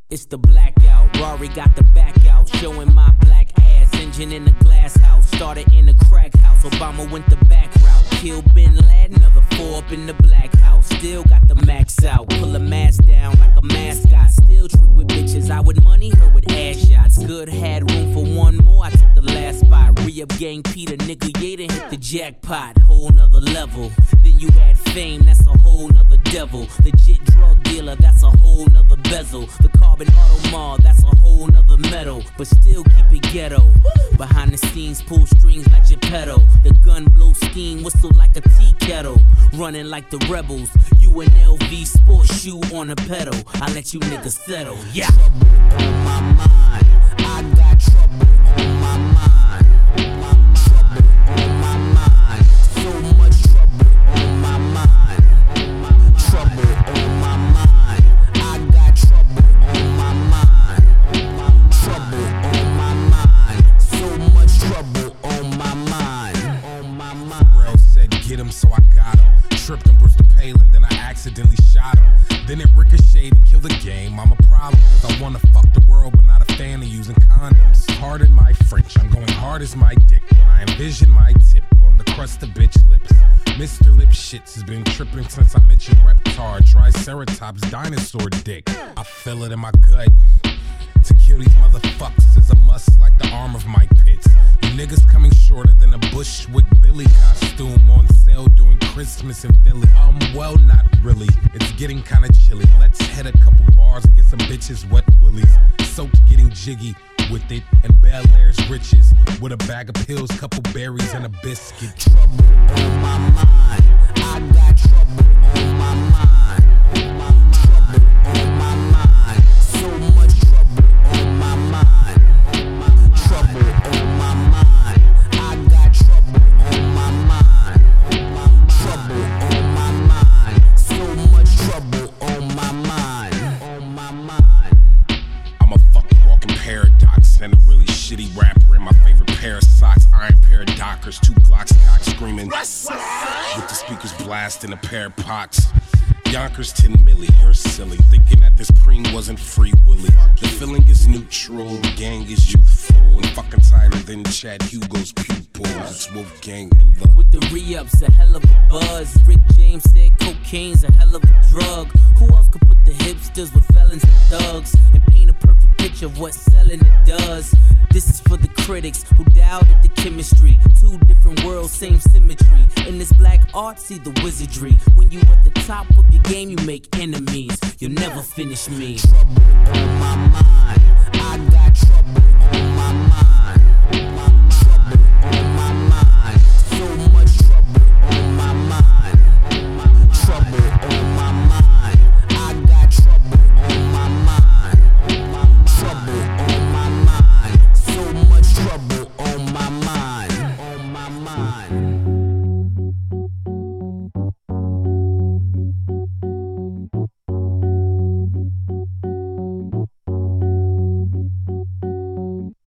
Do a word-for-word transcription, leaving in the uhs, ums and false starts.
It's the blackout, Rory got the back out, showing my black ass, engine in the glass house, started in the crack house, Obama went the back route, killed Bin Laden, another four up in the black house, still got the max out, pull a mask down like a mascot, still trick with bitches, I with money, her with ass shots, good had room for one more, I took the last spot, re-up gang Peter, nigga, yeah, done hit the jackpot, whole nother level, then you add fame, that's a whole nother devil, legit drug dealer, that's a whole nother bezel, the carbon auto mall, that's a whole nother metal, but still keep it ghetto, behind the scenes, pull strings like Geppetto, the gun blow steam, whistle like a tea kettle, running like the rebels, you an L V sports shoe on a pedal, I let you niggas settle, yeah. Trouble on my mind, I got trouble on my mind, trouble on my mind, so much trouble on my mind, trouble on my mind, I got trouble on my mind, trouble on my mind, so much trouble on my mind, on my mind. Rail said get him, so I got him. Tripped him, Brewster Palin, then I accidentally shot him. Then it ricocheted and killed the game. I'm a problem, cause I wanna fuck the world, but not a fan of using condoms. Pardon my French, I'm going hard as my dick when I envision my tip on the crust of bitch lips. Mister Lip Shits has been tripping since I met your Reptar, Triceratops, dinosaur dick. I feel it in my gut. To kill these motherfuckers is a must like the arm of Mike Pitts. You niggas coming shorter than a Bushwick Billy costume on sale during Christmas in Philly. Um, well, not really. It's getting kinda chilly. Let's hit a couple bars and get some bitches wet willies. Soaked getting jiggy with it and Bel Air's riches with a bag of pills, couple berries and a biscuit. Trouble on my mind. I got trouble on my mind. Trouble on my mind. So much trouble on my mind. Trouble on my mind. I got trouble on my mind. Trouble on my mind. So much trouble on my mind. On my mind. I'm a fucking walking paradox and a really shitty rapper in my favorite pair of socks. Iron pair of Dockers, two Glocks cock screaming with the speakers blasting a pair of pots. Yonkers ten milli, you're silly, thinking that this preem wasn't free willy. The feeling is neutral, the gang is youthful, and fucking tighter than Chad Hugo's pupils. It's Wolfgang and the with the re-ups, a hell of a buzz. Rick James said cocaine's a hell of a drug. Who else could put the hipsters with felons and thugs and paint a perfect picture of what selling it does? This is for the critics who doubted the chemistry. Two different worlds, same symmetry. In this black art, see the wizardry. When you at the top of your game, you make enemies. You'll never finish me. Trouble on